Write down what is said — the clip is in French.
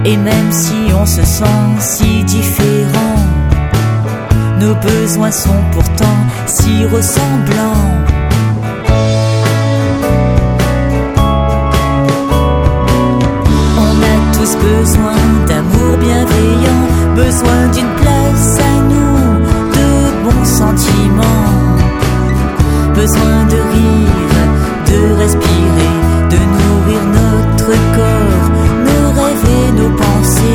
Et même si on se sent si différent, nos besoins sont pourtant si ressemblants. On a tous besoin d'amour bienveillant, besoin d'une place à nous, de bons sentiments, besoin de rire, de respirer.